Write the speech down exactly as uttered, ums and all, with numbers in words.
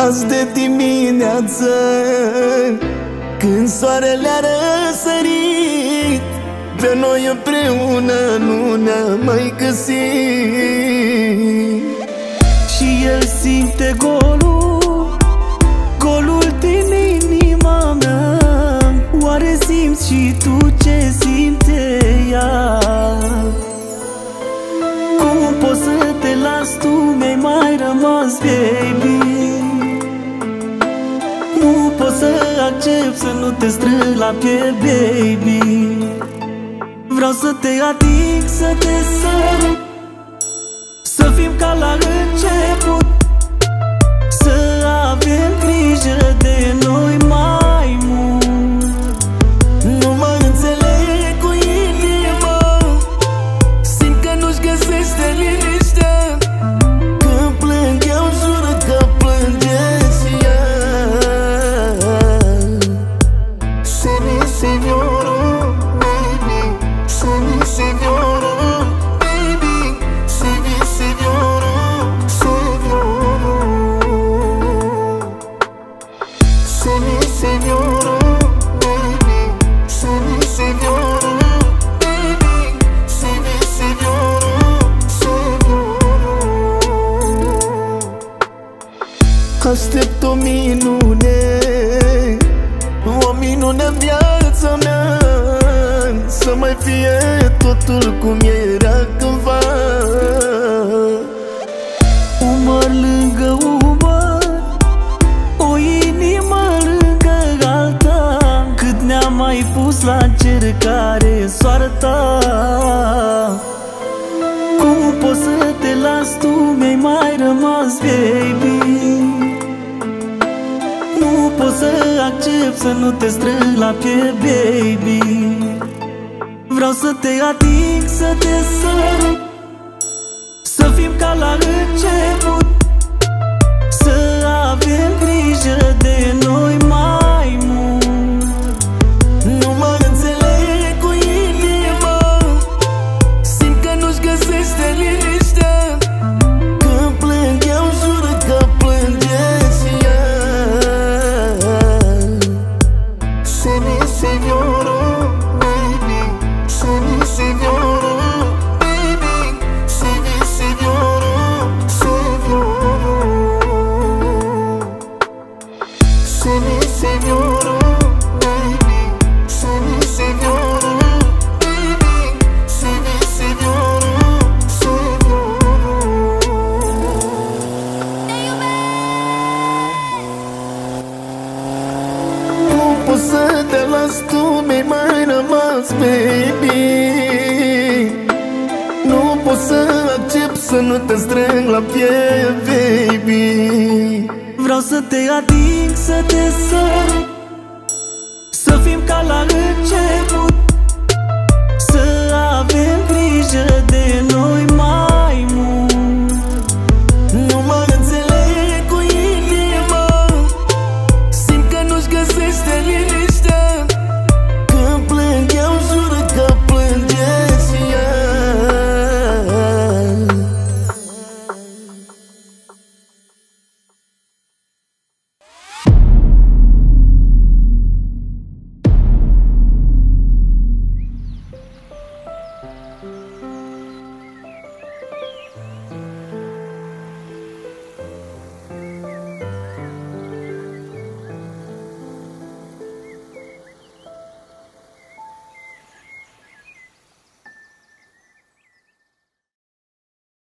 Azi de dimineață, când soarele a răsărit, pe noi împreună nu ne-am mai găsit. Și el simte golul, golul din inima mea. Oare simți și tu ce simte ea? Cum poți să te las tu, mi-ai mai rămas, baby? Nu pot să accept să nu te strâng la piept, baby. Vreau să te ating, să te sărut, să fim ca la început, să avem grijă de noi mai mult. Nu mă înțeleg cu inima, simt că nu-și găsește liniștea. Când plâng eu jur că plânge și ea. Seni seviyorum baby, seni seviyorum baby, seni seviyorum, seviyorum. Seni seviyorum baby, seni seviyorum baby, seni seviyorum, seviyorum. Aștept o minune, o minune în viața mea, să mai fie totul cum era cândva. Umăr lângă umăr, o inimă lângă alta, cât ne-am mai pus la încercare soarta. Cum poți să te las tu, mi-ai mai rămas, baby? Nu pot să accept să nu te strâng la piept, baby. Vreau să te ating, să te sărut, să fim ca la început, să avem grijă de noi mai mult. Nu mă înțeleg cu inima, simt că nu-și găsește liniștea. Când plâng eu jur că plânge și ea. Seni seviyorum baby, seni seviyorum baby, seni seviyorum, seviyorum. Seni seviyorum baby, seni seviyorum baby, seni seviyorum, seviyorum. Nu pot să te las tu, mi-ai mai rămas, baby. Nu pot să accept să nu te strâng la piept, baby. Vreau să te ating, să te sărut, să fim ca la început,